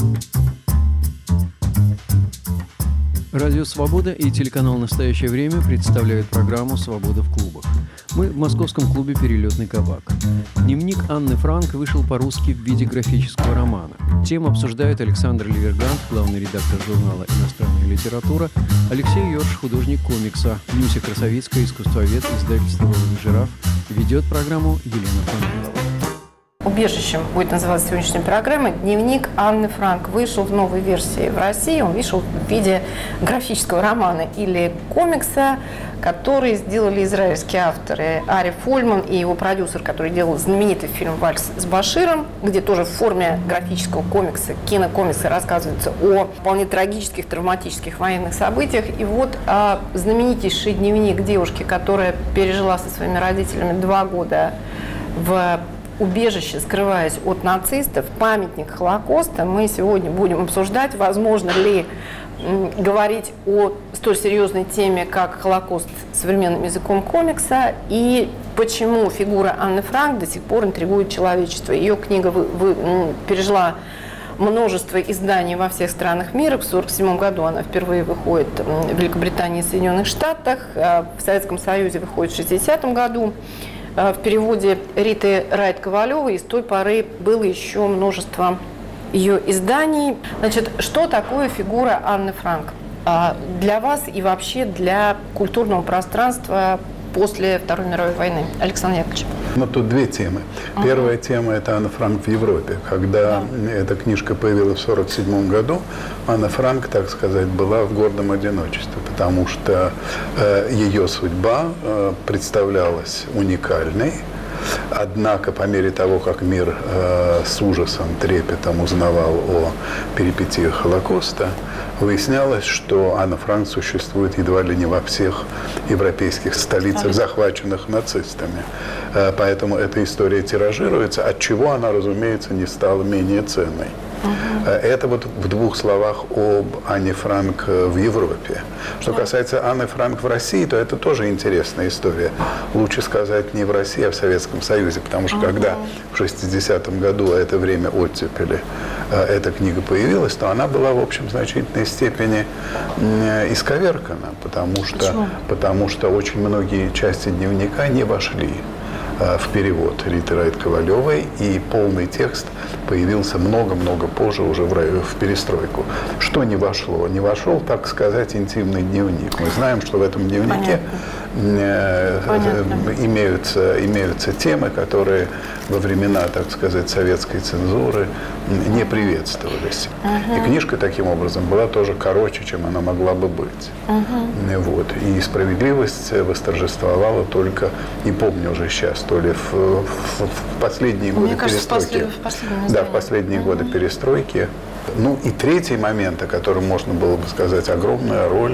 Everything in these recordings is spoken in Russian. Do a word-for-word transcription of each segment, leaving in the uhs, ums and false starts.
Радио «Свобода» и телеканал «Настоящее время» представляют программу «Свобода в клубах». Мы в московском клубе «Перелетный кабак». Дневник Анны Франк вышел по-русски в виде графического романа. Тему обсуждает Александр Ливергант, главный редактор журнала «Иностранная литература», Алексей Йорш, художник комикса, Люся Красовицкая, искусствовед, издательство «Воловый жираф». Ведет программу Елена Панфилова. Убежищем будет называться сегодняшняя программа «Дневник Анны Франк». Вышел в новой версии в России. Он вышел в виде графического романа или комикса, который сделали израильские авторы Ари Фольман и его продюсер, который делал знаменитый фильм «Вальс с Баширом», где тоже в форме графического комикса, кинокомикса рассказывается о вполне трагических, травматических военных событиях. И вот а, знаменитейший дневник девушки, которая пережила со своими родителями два года в убежище, скрываясь от нацистов, памятник Холокоста, мы сегодня будем обсуждать, возможно ли м, говорить о столь серьезной теме, как Холокост современным языком комикса, и почему фигура Анны Франк до сих пор интригует человечество. Ее книга вы, вы, м, пережила множество изданий во всех странах мира. В сорок седьмом году она впервые выходит в Великобритании и Соединенных Штатах, в Советском Союзе выходит в шестидесятом году. В переводе Риты Райт-Ковалевой, и с той поры было еще множество ее изданий. Значит, что такое фигура Анны Франк для вас и вообще для культурного пространства после Второй мировой войны? Александр Яковлевич. Ну, тут две темы. Uh-huh. Первая тема – это Анна Франк в Европе. Когда uh-huh. эта книжка появилась в сорок седьмом году, Анна Франк, так сказать, была в гордом одиночестве, потому что э, ее судьба э, представлялась уникальной. Однако, по мере того, как мир э, с ужасом, трепетом узнавал о перипетиях Холокоста, выяснялось, что Анна Франк существует едва ли не во всех европейских столицах, захваченных нацистами. Э, поэтому эта история тиражируется, от чего она, разумеется, не стала менее ценной. Uh-huh. Это вот в двух словах об Анне Франк в Европе. Что касается Анны Франк в России, то это тоже интересная история. Лучше сказать не в России, а в Советском Союзе, потому что uh-huh. когда в шестидесятом году, а это время оттепели, эта книга появилась, то она была, в общем, в значительной степени исковеркана, потому что, потому что очень многие части дневника не вошли в перевод Риты Райт-Ковалевой, и полный текст появился много-много позже, уже в, в перестройку. Что не вошло? Не вошел, так сказать, интимный дневник. Мы знаем, что в этом дневнике э, имеются, имеются темы, которые во времена, так сказать, советской цензуры не приветствовались. Uh-huh. И книжка, таким образом, была тоже короче, чем она могла бы быть. Uh-huh. Вот. И справедливость восторжествовала только, не помню уже сейчас, то ли в, в, в последние годы Мне кажется, перестройки. В последние, в да, в последние uh-huh. годы перестройки. Ну и третий момент, о котором можно было бы сказать, огромная роль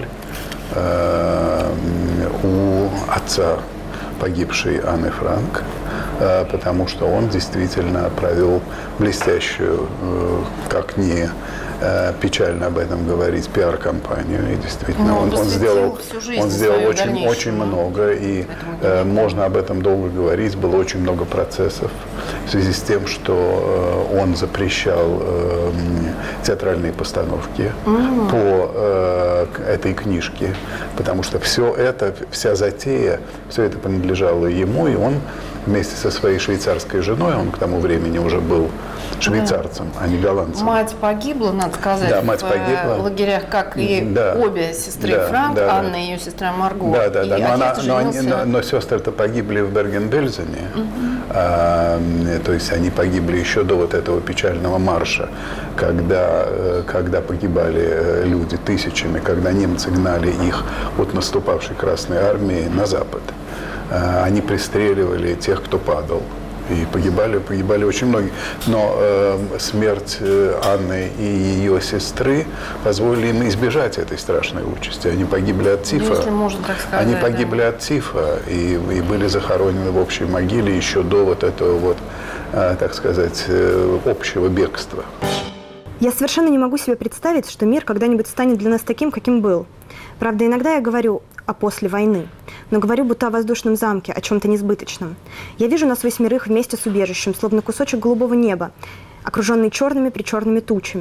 э, у отца погибшей Анны Франк, э, потому что он действительно провел блестящую, э, как ни э, печально об этом говорить, пиар-компанию. И действительно, ну, он, он сделал, он сделал очень, очень да. много, и э, можно об этом долго говорить. Было очень много процессов в связи с тем, что э, он запрещал э, театральные постановки mm-hmm. по э, этой книжке, потому что все это, вся затея, все это принадлежало ему, и он вместе со своей швейцарской женой, он к тому времени уже был швейцарцем, да. а не голландцем. Мать погибла, надо сказать, да, мать в погибла. лагерях, как и да. обе сестры да, Франк, да, Анна да. и ее сестра Марго. Да, да, да. И но, она, но, женился... но, но сестры-то погибли в Берген-Бельзене. Угу. А, то есть они погибли еще до вот этого печального марша, когда, когда погибали люди тысячами, когда немцы гнали их от наступавшей Красной Армии на запад. Они пристреливали тех, кто падал. И погибали, погибали очень многие. Но э, смерть Анны и ее сестры позволили им избежать этой страшной участи. Они погибли от тифа. Если можно так сказать, Они погибли да. от тифа и, и были захоронены в общей могиле еще до вот этого вот, э, так сказать, э, общего бегства. Я совершенно не могу себе представить, что мир когда-нибудь станет для нас таким, каким был. Правда, иногда я говорю о после войны, но говорю будто о воздушном замке, о чем-то несбыточном. Я вижу нас восьмерых вместе с убежищем, словно кусочек голубого неба, окруженный черными-причерными тучами.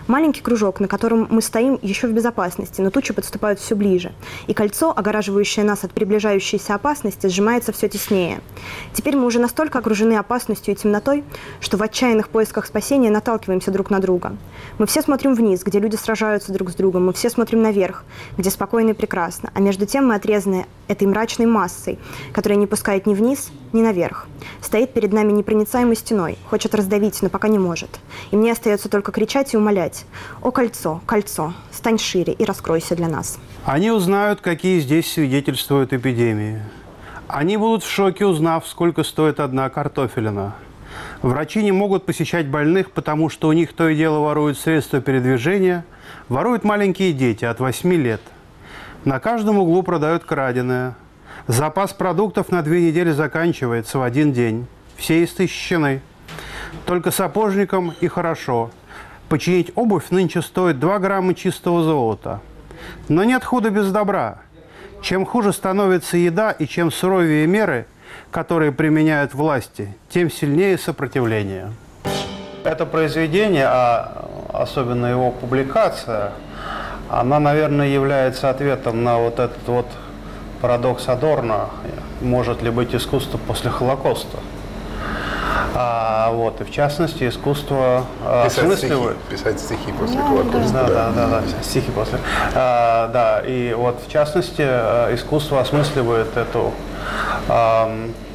Маленький кружок, на котором мы стоим еще в безопасности, но тучи подступают все ближе. И кольцо, огораживающее нас от приближающейся опасности, сжимается все теснее. Теперь мы уже настолько окружены опасностью и темнотой, что в отчаянных поисках спасения наталкиваемся друг на друга. Мы все смотрим вниз, где люди сражаются друг с другом, мы все смотрим наверх, где спокойно и прекрасно, а между тем мы отрезаны этой мрачной массой, которая не пускает ни вниз, ни наверх. Стоит перед нами непроницаемой стеной, хочет раздавить, но пока не может. И мне остается только кричать и умолять: «О, кольцо, кольцо, стань шире и раскройся для нас». Они узнают, какие здесь свидетельствуют эпидемии. Они будут в шоке, узнав, сколько стоит одна картофелина. Врачи не могут посещать больных, потому что у них то и дело воруют средства передвижения, воруют маленькие дети от восьми лет. На каждом углу продают краденое. Запас продуктов на две недели заканчивается в один день. Все истощены. Только сапожникам и хорошо. Починить обувь нынче стоит два грамма чистого золота. Но нет худа без добра. Чем хуже становится еда и чем суровее меры, которые применяют власти, тем сильнее сопротивление. Это произведение, а особенно его публикация, она, наверное, является ответом на вот этот вот парадокс Адорно: может ли быть искусство после Холокоста? А, вот, и в частности, искусство писать осмысливает. Стихи, писать стихи после Да, Холокоста. Да, да, да, да, стихи после. А, да, и вот в частности, искусство осмысливает эту, а,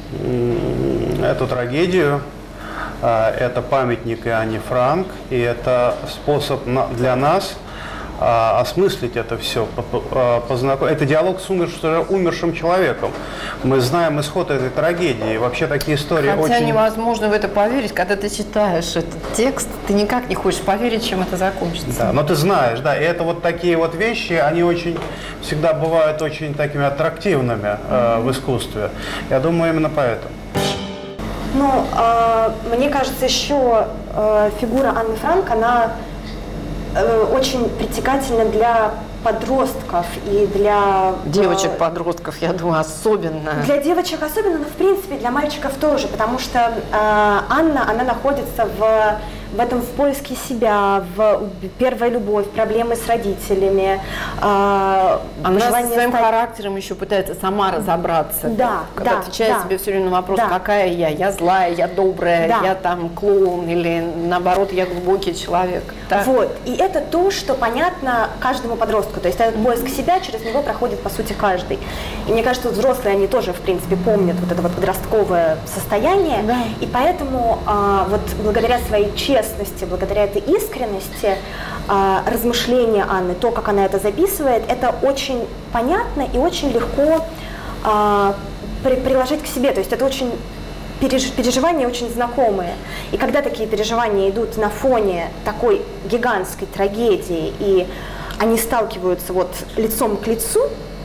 эту трагедию. Это памятник Иоанне Франк, и это способ для нас а, осмыслить это все, познакомить. Это диалог с умершим, умершим человеком. Мы знаем исход этой трагедии. Вообще такие истории Хотя очень... невозможно в это поверить, когда ты читаешь этот текст, ты никак не хочешь поверить, чем это закончится. Да, но ты знаешь, да, и это вот такие вот вещи, они очень всегда бывают очень такими аттрактивными э, в искусстве. Я думаю, именно поэтому. Ну, э, мне кажется, еще э, фигура Анны Франк, она э, очень притягательна для подростков и для... Девочек-подростков, я думаю, особенно. Для девочек особенно, но в принципе для мальчиков тоже, потому что э, Анна, она находится в, в этом в поиске себя, в первая любовь, проблемы с родителями. Э, Она со своим стать... характером еще пытается сама разобраться. Да, как да, отвечает да. себе все время на вопрос, Да. какая я, я злая, я добрая, Да. я там клоун, или наоборот, я глубокий человек. Да. Вот, и это то, что понятно каждому подростку, то есть этот поиск себя, через него проходит, по сути, каждый. И мне кажется, взрослые, они тоже, в принципе, помнят вот это вот подростковое состояние, Да. и поэтому а, вот благодаря своей честности, благодаря этой искренности, а, размышления Анны, то, как она это записывает, это очень понятно и очень легко а, при, приложить к себе, то есть это очень переживания очень знакомые. И когда такие переживания идут на фоне такой гигантской трагедии, и они сталкиваются вот лицом к лицу,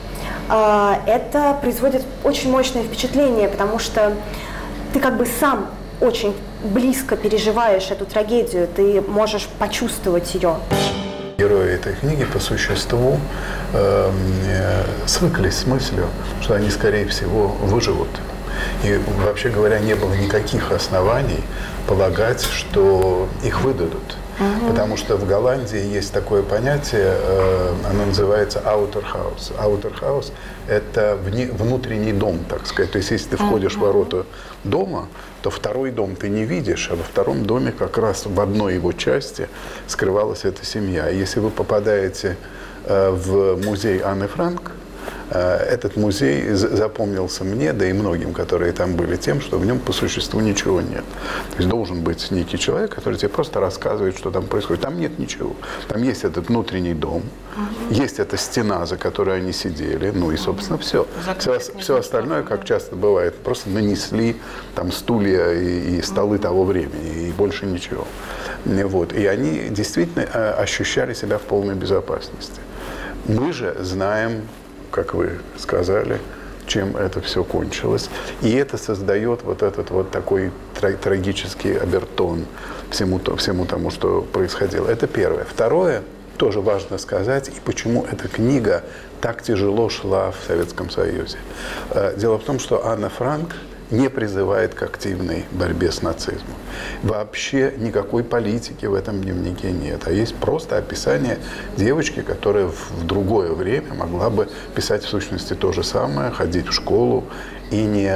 это производит очень мощное впечатление, потому что ты как бы сам очень близко переживаешь эту трагедию, ты можешь почувствовать ее. Герои этой книги по существу э, свыклись с мыслью, что они, скорее всего, выживут. И, вообще говоря, не было никаких оснований полагать, что их выдадут. Uh-huh. Потому что в Голландии есть такое понятие, э, оно называется outer house. Outer house – это вне, внутренний дом, так сказать. То есть, если ты входишь uh-huh. в ворота дома, то второй дом ты не видишь, а во втором доме как раз в одной его части скрывалась эта семья. И если вы попадаете э, в музей Анны Франк, этот музей запомнился мне, да и многим, которые там были, тем, что в нем по существу ничего нет. То есть должен быть некий человек, который тебе просто рассказывает, что там происходит. Там нет ничего. Там есть этот внутренний дом, uh-huh. есть эта стена, за которой они сидели, ну и, собственно, все. Все, все остальное, как часто бывает, просто нанесли там стулья и, и столы uh-huh. того времени, и больше ничего. Вот. И они действительно ощущали себя в полной безопасности. Мы же знаем, как вы сказали, чем это все кончилось. И это создает вот этот вот такой трагический обертон всему, всему тому, что происходило. Это первое. Второе, тоже важно сказать, и почему эта книга так тяжело шла в Советском Союзе. Дело в том, что Анна Франк не призывает к активной борьбе с нацизмом. Вообще никакой политики в этом дневнике нет, а есть просто описание девочки, которая в другое время могла бы писать в сущности то же самое, ходить в школу и не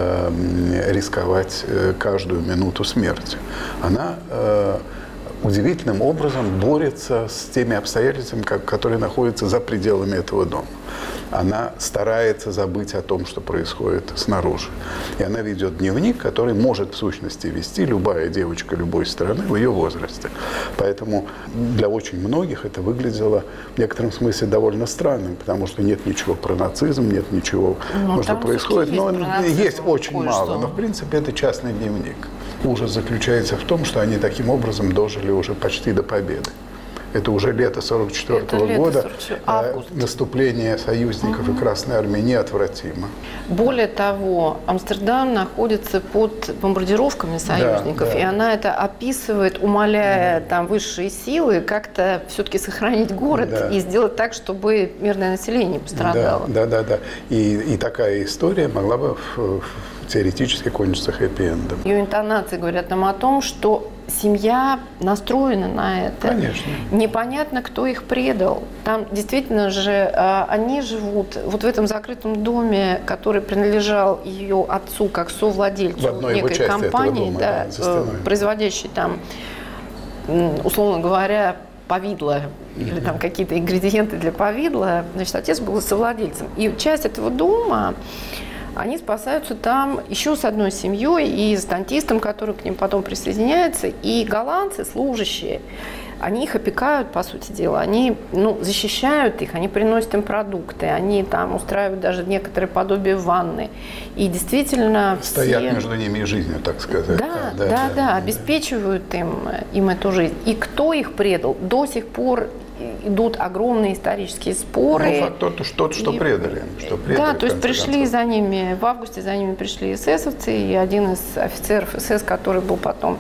э, рисковать каждую минуту смерти. Она э, удивительным образом борется с теми обстоятельствами, которые находятся за пределами этого дома. Она старается забыть о том, что происходит снаружи. И она ведет дневник, который может в сущности вести любая девочка любой страны в ее возрасте. Поэтому для очень многих это выглядело в некотором смысле довольно странным, потому что нет ничего про нацизм, нет ничего, ну, что происходит. Но есть, есть очень мало. Что. Но в принципе это частный дневник. Ужас заключается в том, что они таким образом дожили уже почти до победы. Это уже лето сорок четвёртого года, сорок четвёртого, наступление союзников угу. и Красной Армии неотвратимо. Более того, Амстердам находится под бомбардировками союзников, да, да. и она это описывает, умоляя да. там высшие силы как-то все-таки сохранить город да. и сделать так, чтобы мирное население пострадало. Да, да, да. да. И, и такая история могла бы в, в, теоретически кончиться хэппи-эндом. Ее интонации говорят нам о том, что семья настроена на это. Конечно. Непонятно, кто их предал. Там действительно же э, они живут вот в этом закрытом доме, который принадлежал ее отцу как совладельцу некой компании, дома, да, да, э, производящей там, условно говоря, повидло mm-hmm. или там какие-то ингредиенты для повидла. Значит, отец был совладельцем. И часть этого дома они спасаются там еще с одной семьей и с дантистом, который к ним потом присоединяется. И голландцы, служащие, они их опекают, по сути дела. Они ну, защищают их, они приносят им продукты, они там устраивают даже некоторые подобие ванны. И действительно стоят все... между ними и жизнью, так сказать. Да, да, да, да, да, обеспечивают им, им эту жизнь. И кто их предал, до сих пор идут огромные исторические споры. Ну, факт тот, что, что и, предали. Что предали. Да, то есть пришли за ними, в августе за ними пришли эсэсовцы, и один из офицеров эс эс, который был потом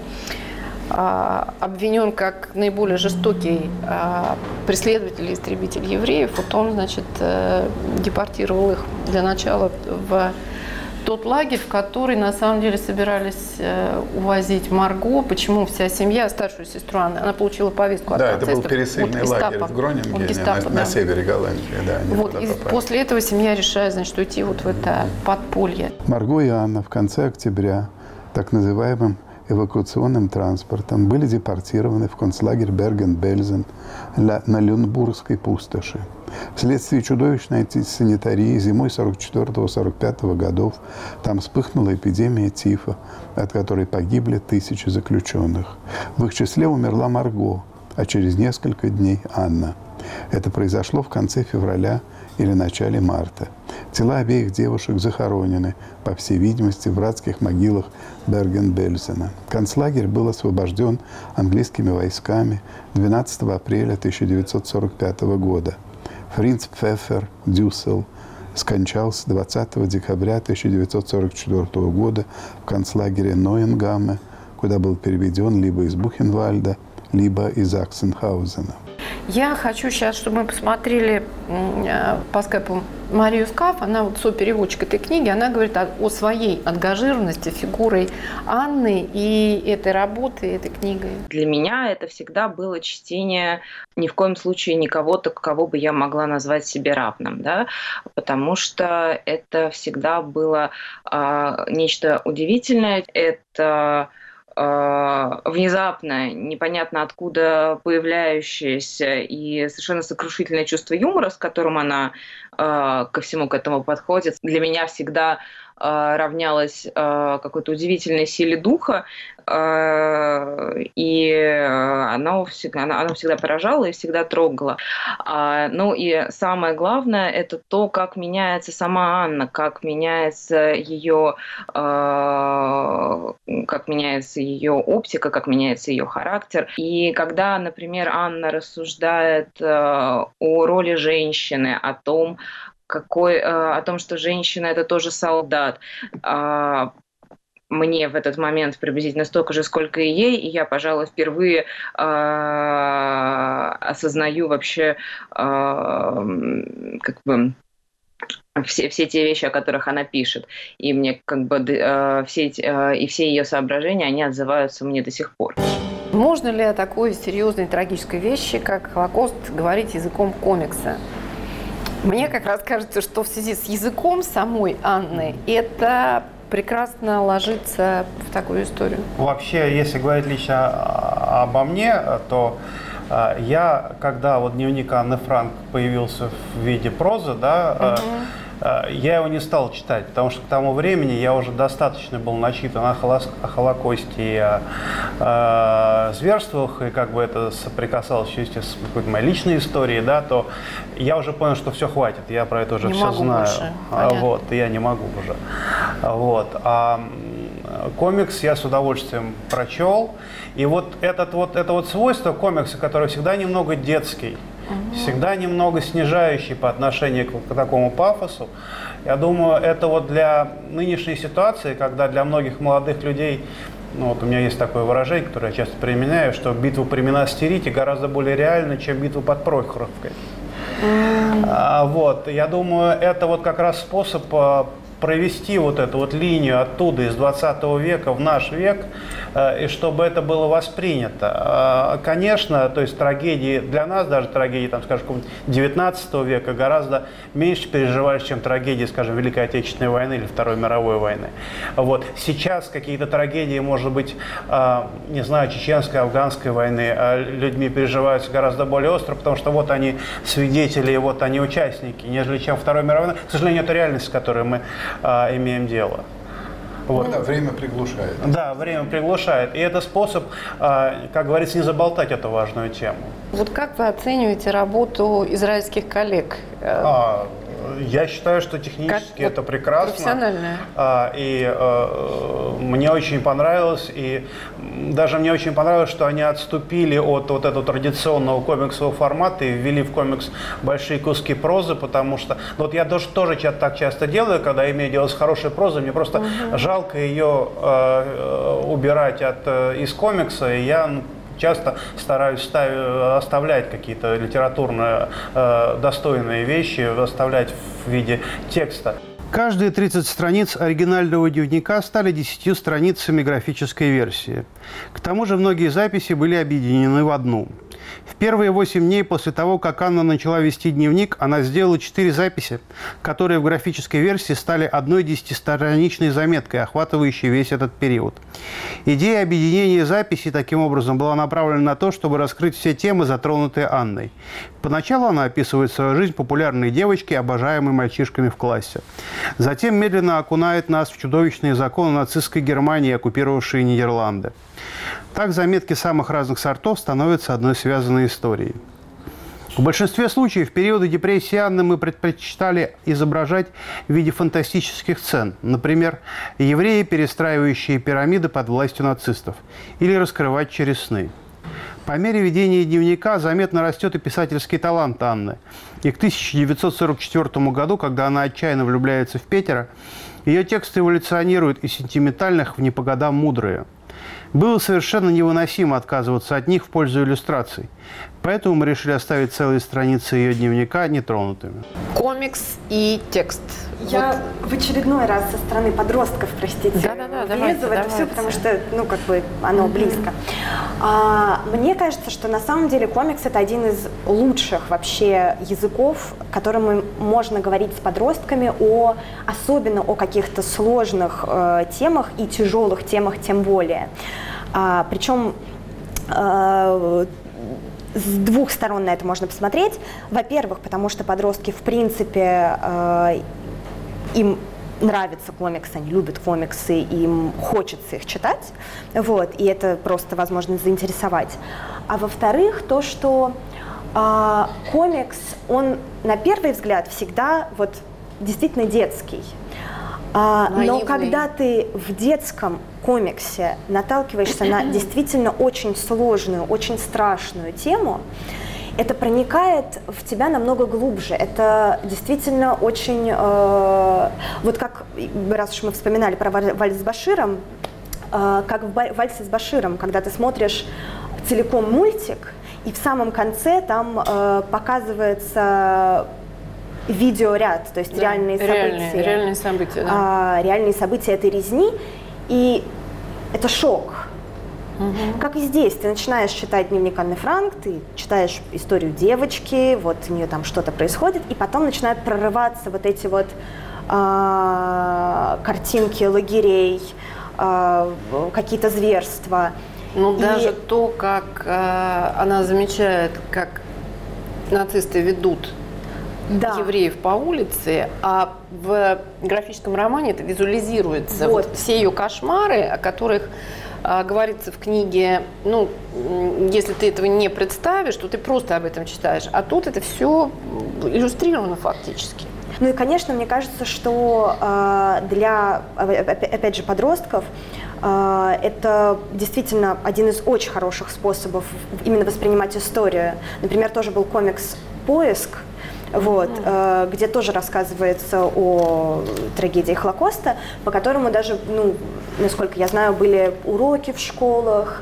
а, обвинен как наиболее жестокий а, преследователь и истребитель евреев, вот он, значит, а, депортировал их для начала в тот лагерь, в который на самом деле собирались э, увозить Марго. Почему вся семья, старшую сестру Анны, она получила повестку от да, нацистов. Да, это был пересыльный лагерь в Гронингене, гестапо, на, да. на севере Голландии. Да, вот, и после этого семья решает, значит, уйти вот в это подполье. Марго и Анна в конце октября так называемым эвакуационным транспортом были депортированы в концлагерь Берген-Бельзен на Люнбургской пустоши. Вследствие чудовищной антисанитарии зимой сорок четвёртого — сорок пятого годов там вспыхнула эпидемия тифа, от которой погибли тысячи заключенных. В их числе умерла Марго, а через несколько дней Анна. Это произошло в конце февраля или начале марта. Тела обеих девушек захоронены, по всей видимости, в братских могилах Берген-Бельзена. Концлагерь был освобожден английскими войсками двенадцатого апреля тысяча девятьсот сорок пятого года. Фринц Пфеффер Дюссел скончался двадцатого декабря тысяча девятьсот сорок четвёртого года в концлагере Нойенгаме, куда был переведен либо из Бухенвальда, либо из Аксенхаузена. Я хочу сейчас, чтобы мы посмотрели по скайпу Марию Скаф. Она вот сопереводчик этой книги. Она говорит о, о своей ангажированности фигурой Анны и этой работы, этой книгой. Для меня это всегда было чтение ни в коем случае не кого-то, кого бы я могла назвать себе равным, да? Потому что это всегда было а, нечто удивительное. Это внезапно, непонятно откуда появляющееся и совершенно сокрушительное чувство юмора, с которым она э, ко всему к этому подходит, для меня всегда э, равнялось э, какой-то удивительной силе духа, э, и оно всегда, оно, оно всегда поражало и всегда трогало. А, ну и самое главное — это то, как меняется сама Анна, как меняется ее, э, как меняется ее оптика, как меняется ее характер. И когда, например, Анна рассуждает э, о роли женщины, о том, какой, э, о том, что женщина — это тоже солдат, э, мне в этот момент приблизительно столько же, сколько и ей, и я, пожалуй, впервые э, осознаю вообще э, как бы все, все те вещи, о которых она пишет. И мне как бы э, все эти, э, и все ее соображения, они отзываются мне до сих пор. Можно ли о такой серьезной трагической вещи, как Холокост, говорить языком комикса? Мне как раз кажется, что в связи с языком самой Анны это прекрасно ложится в такую историю. Вообще, если говорить лично обо мне, то я, когда вот дневник Анны Франк появился в виде прозы, да, угу. я его не стал читать, потому что к тому времени я уже достаточно был начитан о, холос- о Холокосте и о, о зверствах, и как бы это соприкасалось еще с какой-то моей личной историей, да, то я уже понял, что все, хватит, я про это уже не все знаю. Больше. Вот, я не могу уже. Вот. А комикс я с удовольствием прочел. И вот, этот, вот это вот свойство комикса, которое всегда немного детский, угу. всегда немного снижающий по отношению к, к такому пафосу, я думаю, это вот для нынешней ситуации, когда для многих молодых людей, ну вот у меня есть такое выражение, которое я часто применяю, что битва при Монастырите гораздо более реальна, чем битва под Прохоровкой. Mm. А, вот, я думаю, это вот как раз способ провести вот эту вот линию оттуда, из двадцатого века в наш век, и чтобы это было воспринято. Конечно, то есть трагедии, для нас даже трагедии, там, скажем, девятнадцатого века гораздо меньше переживались, чем трагедии, скажем, Великой Отечественной войны или Второй мировой войны. Вот. Сейчас какие-то трагедии, может быть, не знаю, чеченской, афганской войны людьми переживаются гораздо более остро, потому что вот они свидетели, вот они участники, нежели чем Второй мировой войны. К сожалению, это реальность, с которой мы а, имеем дело. Вот. Да, время приглушает. Да, время приглушает. И это способ, а, как говорится, не заболтать эту важную тему. Вот как вы оцениваете работу израильских коллег? А, я считаю, что технически как, это вот, прекрасно. Профессионально. А, и а, мне очень понравилось. И даже мне очень понравилось, что они отступили от вот этого традиционного комиксового формата и ввели в комикс большие куски прозы, потому что ну, вот я тоже, тоже так часто делаю, когда имею дело с хорошей прозой, мне просто угу. жалко ее э, убирать от, э, из комикса, и я ну, часто стараюсь ставить, оставлять какие-то литературно э, достойные вещи, оставлять в виде текста. Каждые тридцать страниц оригинального дневника стали десятью страницами графической версии. К тому же многие записи были объединены в одну. В первые восемь дней после того, как Анна начала вести дневник, она сделала четыре записи, которые в графической версии стали одной десятистраничной заметкой, охватывающей весь этот период. Идея объединения записей таким образом была направлена на то, чтобы раскрыть все темы, затронутые Анной. Поначалу она описывает свою жизнь популярной девочки, обожаемой мальчишками в классе. Затем медленно окунает нас в чудовищные законы нацистской Германии, оккупировавшей Нидерланды. Так заметки самых разных сортов становятся одной связанной историей. В большинстве случаев в периоды депрессии Анны мы предпочитали изображать в виде фантастических сцен. Например, евреи, перестраивающие пирамиды под властью нацистов. Или раскрывать через сны. По мере ведения дневника заметно растет и писательский талант Анны. И к тысяча девятьсот сорок четвёртому году, когда она отчаянно влюбляется в Петера, ее тексты эволюционируют из сентиментальных в не по годам мудрые. Было совершенно невыносимо отказываться от них в пользу иллюстраций. Поэтому мы решили оставить целые страницы ее дневника нетронутыми. Комикс и текст. Я вот. в очередной раз со стороны подростков, простите, да-да-да, влезу в это все, потому что, ну, как бы оно mm-hmm. близко. А, мне кажется, что на самом деле комикс – это один из лучших вообще языков, которым можно говорить с подростками, о, особенно о каких-то сложных э, темах и тяжелых темах тем более. А, причем э, с двух сторон на это можно посмотреть. Во-первых, потому что подростки, в принципе, э, им нравятся комиксы, они любят комиксы, им хочется их читать, вот, и это просто возможность заинтересовать. А во-вторых, то, что э, комикс, он на первый взгляд всегда вот действительно детский. А, но когда ты в детском комиксе наталкиваешься на действительно очень сложную, очень страшную тему, это проникает в тебя намного глубже. Это действительно очень... Э, вот как, раз уж мы вспоминали про «Вальс с Баширом», э, как в «Вальсе с Баширом», когда ты смотришь целиком мультик, и в самом конце там э, показывается видеоряд, то есть да, реальные реальные, события. Реальные события, да. а, реальные события этой резни, и это шок. Угу. Как и здесь, ты начинаешь читать дневник Анны Франк, ты читаешь историю девочки, вот у нее там что-то происходит, и потом начинают прорываться вот эти вот а, картинки лагерей, а, какие-то зверства. Ну, и... даже то, как а, она замечает, как нацисты ведут да. евреев по улице, а в графическом романе это визуализируется. Вот. Вот все ее кошмары, о которых а, говорится в книге, ну, если ты этого не представишь, то ты просто об этом читаешь. А тут это все иллюстрировано фактически. Ну и, конечно, мне кажется, что э, для, опять же, подростков э, это действительно один из очень хороших способов именно воспринимать историю. Например, тоже был комикс «Поиск», вот, э, где тоже рассказывается о трагедии Холокоста, по которому даже, ну, насколько я знаю, были уроки в школах,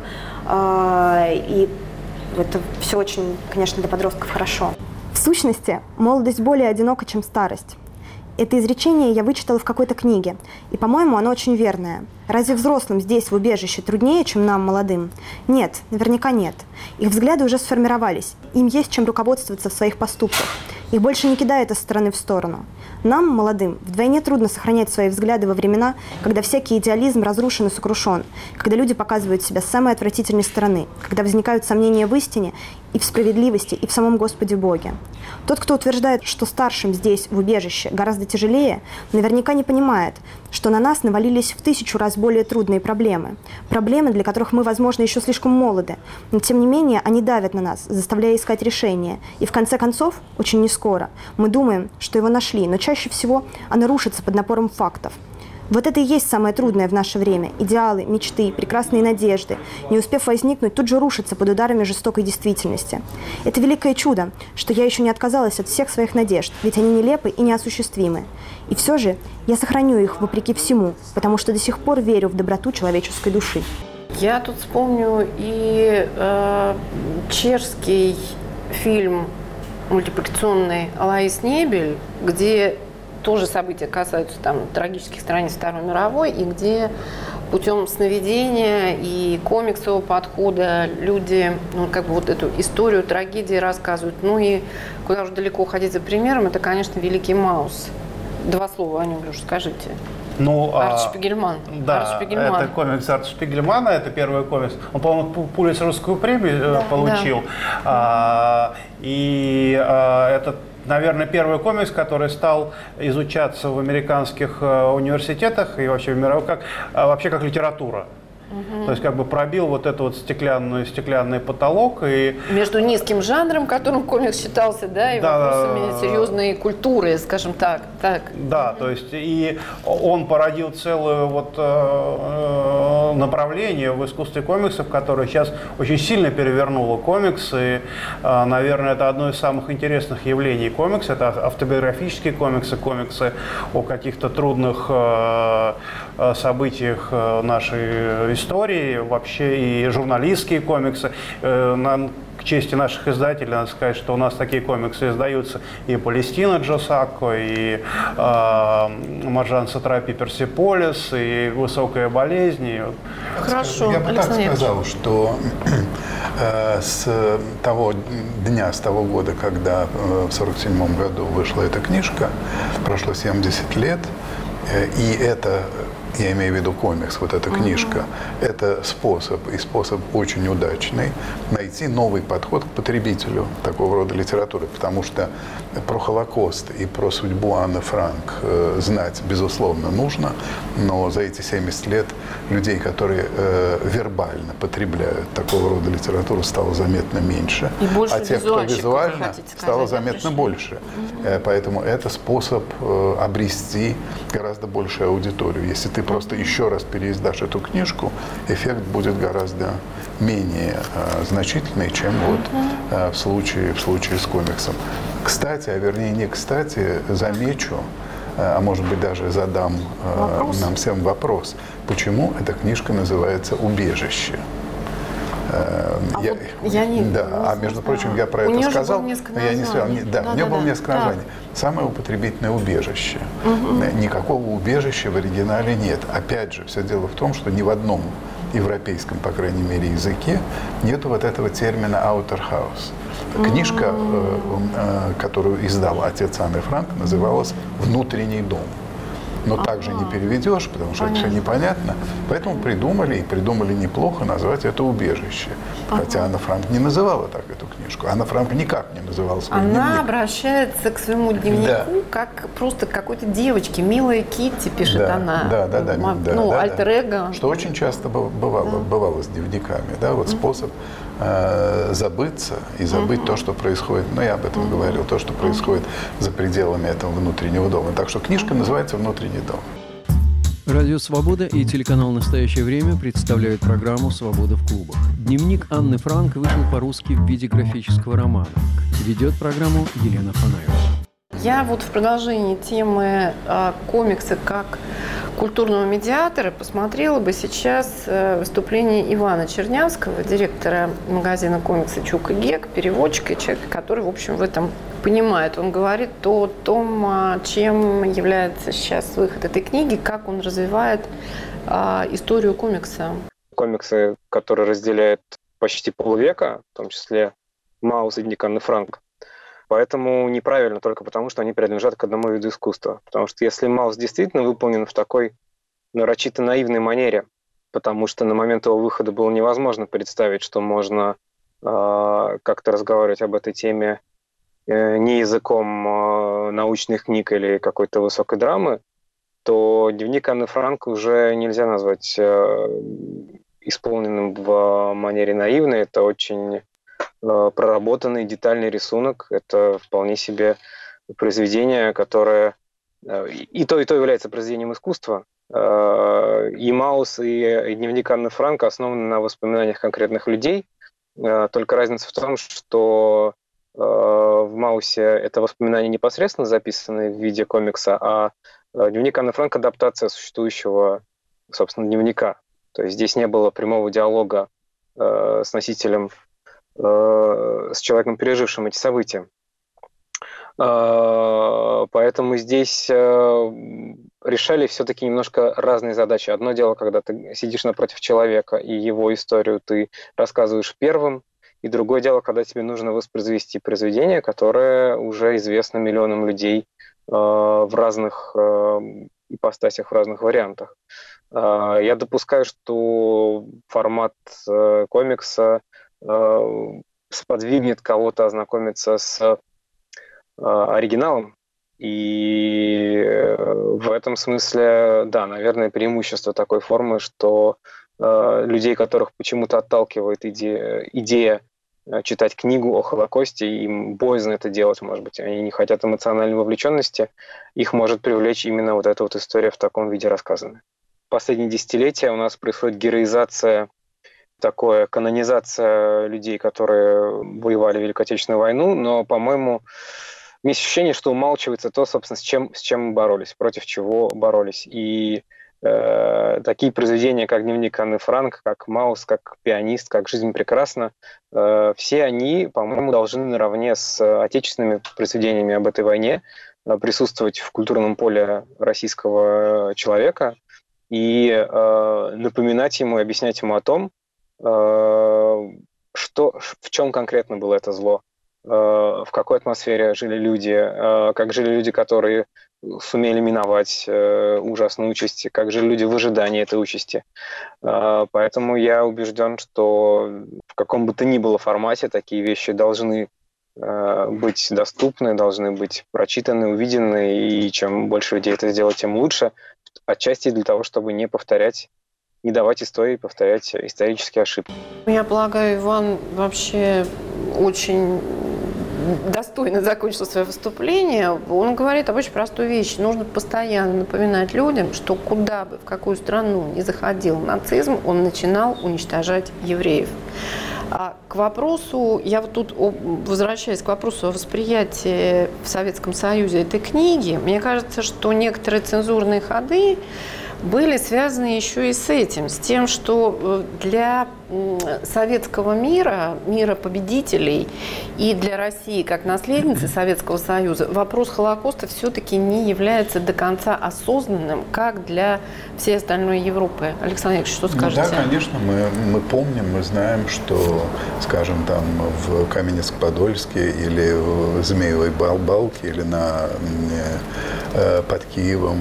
э, и это все очень, конечно, для подростков хорошо. В сущности, молодость более одинока, чем старость. Это изречение я вычитала в какой-то книге, и, по-моему, оно очень верное. Разве взрослым здесь, в убежище, труднее, чем нам, молодым? Нет, наверняка нет. Их взгляды уже сформировались, им есть чем руководствоваться в своих поступках. Их больше не кидает из стороны в сторону. Нам, молодым, вдвойне трудно сохранять свои взгляды во времена, когда всякий идеализм разрушен и сокрушен, когда люди показывают себя с самой отвратительной стороны, когда возникают сомнения в истине и в справедливости, и в самом Господе Боге. Тот, кто утверждает, что старшим здесь, в убежище, гораздо тяжелее, наверняка не понимает, что на нас навалились в тысячу раз более трудные проблемы. Проблемы, для которых мы, возможно, еще слишком молоды, но, тем не менее, они давят на нас, заставляя искать решения. И, в конце концов, очень нескоро, мы думаем, что его нашли, но чаще всего оно рушится под напором фактов. Вот это и есть самое трудное в наше время. Идеалы, мечты, прекрасные надежды, не успев возникнуть, тут же рушатся под ударами жестокой действительности. Это великое чудо, что я еще не отказалась от всех своих надежд, ведь они нелепы и неосуществимы. И все же я сохраню их вопреки всему, потому что до сих пор верю в доброту человеческой души. Я тут вспомню и э, чешский фильм мультипликационный «Алаис Небель», где тоже события касаются там трагических страниц Второй мировой, и где путем сновидения и комиксового подхода люди, ну, как бы вот эту историю трагедии рассказывают. Ну и куда уж далеко ходить за примером, это, конечно, «Великий Маус». Два слова о нем, Леша, скажите. Ну, Арчи Шпигельман. Да, Арчи Шпигельман. Это комикс Арчи Шпигельмана, это первый комикс. Он, по-моему, Пулитцеровскую премию да, получил. Да. А, и а, это, наверное, первый комикс, который стал изучаться в американских университетах и вообще в мировых, как, вообще как литература. Угу. То есть как бы пробил вот этот вот стеклянный, стеклянный потолок. И... Между низким жанром, которым комикс считался, да, и да, вопросами серьезной культуры, скажем так. так. Да, угу. То есть и он породил целое вот э, направление в искусстве комиксов, которое сейчас очень сильно перевернуло комиксы. Э, наверное, это одно из самых интересных явлений комикса. Это автобиографические комиксы, комиксы о каких-то трудных э, событиях нашей истории, вообще и журналистские комиксы. К чести наших издателей надо сказать, что у нас такие комиксы издаются и «Палестина» Джо Сакко, и э, «Маржан Сатрапи Персеполис», и «Высокая болезнь». И... Хорошо, я бы так сказал, что э, с того дня, с того года, когда э, в сорок седьмом году вышла эта книжка, прошло семьдесят лет, э, и это... Я имею в виду комикс, вот эта книжка. Uh-huh. Это способ, и способ очень удачный, найти новый подход к потребителю такого рода литературы. Потому что про Холокост и про судьбу Анны Франк э, знать, безусловно, нужно. Но за эти семьдесят лет людей, которые э, вербально потребляют такого рода литературу, стало заметно меньше. И больше а тех, кто визуально, сказать, стало заметно пришли. больше. Uh-huh. Э, поэтому это способ э, обрести гораздо большую аудиторию. Если ты просто еще раз переиздашь эту книжку, эффект будет гораздо менее э, значительный, чем вот э, в случае, в случае с комиксом. Кстати, а вернее не кстати, замечу, э, а может быть даже задам э, нам всем вопрос, почему эта книжка называется «Убежище». А я, вот я не... Да, не а между знаю. прочим, я про у это сказал, но я не сказал. Не, да, да, у нее да, было да. несколько Так. названий. Самое употребительное убежище. Угу. Никакого убежища в оригинале нет. Опять же, все дело в том, что ни в одном европейском, по крайней мере, языке нету вот этого термина outer house. Книжка, э, э, которую издал отец Анны Франк, называлась «Внутренний дом». Но так же не переведешь, потому что Понятно. Это все непонятно. Поэтому придумали, и придумали неплохо назвать это убежище. Ага. Хотя Анна Франк не называла так эту книжку. Анна Франк никак не называла свой Она дневник. Она обращается к своему дневнику да. как просто к какой-то девочке. Милая Китти, пишет да, она. Да, да, да. Ну, да, да, альтер-эго. Что очень часто бывало, да. бывало с дневниками. Да? Вот mm-hmm. способ э, забыться и забыть mm-hmm. то, что происходит. Ну, я об этом mm-hmm. говорил. То, что происходит mm-hmm. за пределами этого внутреннего дома. Так что книжка mm-hmm. называется «Внутренний дом». Радио «Свобода» и телеканал «Настоящее время» представляют программу «Свобода в клубах». Дневник Анны Франк вышел по-русски в виде графического романа. Ведет программу Елена Фанаева. Я вот в продолжении темы э, комикса как культурного медиатора посмотрела бы сейчас э, выступление Ивана Чернявского, директора магазина комикса «Чук и Гек», переводчика, человека, который, в общем, в этом понимает. Он говорит о том, чем является сейчас выход этой книги, как он развивает э, историю комикса. Комиксы, которые разделяют почти полвека, в том числе Маус и Дневник Анны Франк. Поэтому неправильно только потому, что они принадлежат к одному виду искусства. Потому что если Маус действительно выполнен в такой нарочито наивной манере, потому что на момент его выхода было невозможно представить, что можно э, как-то разговаривать об этой теме э, не языком э, научных книг или какой-то высокой драмы, то Дневник Анны Франк уже нельзя назвать э, исполненным в манере наивной. Это очень проработанный детальный рисунок. Это вполне себе произведение, которое и то, и то является произведением искусства. И Маус, и Дневник Анны Франк основаны на воспоминаниях конкретных людей. Только разница в том, что в Маусе это воспоминания непосредственно записаны в виде комикса, а Дневник Анны Франк — адаптация существующего, собственно, дневника. То есть здесь не было прямого диалога с носителем, с человеком, пережившим эти события. Поэтому здесь решали все-таки немножко разные задачи. Одно дело, когда ты сидишь напротив человека, и его историю ты рассказываешь первым, и другое дело, когда тебе нужно воспроизвести произведение, которое уже известно миллионам людей в разных ипостасях, в разных вариантах. Я допускаю, что формат комикса сподвигнет кого-то ознакомиться с оригиналом. И в этом смысле, да, наверное, преимущество такой формы, что людей, которых почему-то отталкивает идея, идея читать книгу о Холокосте, им боязно это делать, может быть, они не хотят эмоциональной вовлеченности, их может привлечь именно вот эта вот история в таком виде рассказанная. В последние десятилетия у нас происходит героизация, такое канонизация людей, которые воевали в Великую Отечественную войну, но, по-моему, есть ощущение, что умалчивается то, собственно, с чем, с чем мы боролись, против чего боролись. И э, такие произведения, как «Дневник Анны Франк», как «Маус», как «Пианист», как «Жизнь прекрасна», э, все они, по-моему, должны наравне с отечественными произведениями об этой войне э, присутствовать в культурном поле российского человека и э, напоминать ему, объяснять ему о том, что, в чем конкретно было это зло, в какой атмосфере жили люди, как жили люди, которые сумели миновать ужасную участь, как жили люди в ожидании этой участи. Поэтому я убежден, что в каком бы то ни было формате такие вещи должны быть доступны, должны быть прочитаны, увидены, и чем больше людей это сделать, тем лучше, отчасти для того, чтобы не повторять не давать истории повторять исторические ошибки. Я полагаю, Иван вообще очень достойно закончил свое выступление. Он говорит об очень простой вещи. Нужно постоянно напоминать людям, что куда бы, в какую страну ни заходил нацизм, он начинал уничтожать евреев. А к вопросу, я вот тут, возвращаясь к вопросу о восприятии в Советском Союзе этой книги, мне кажется, что некоторые цензурные ходы были связаны еще и с этим, с тем, что для советского мира, мира победителей и для России как наследницы Советского Союза вопрос Холокоста все-таки не является до конца осознанным, как для всей остальной Европы. Александр Яковлевич, что скажете? Ну, да, конечно, мы, мы помним, мы знаем, что, скажем, там в Каменец-Подольске или в Змеевой Балке или на, э, под Киевом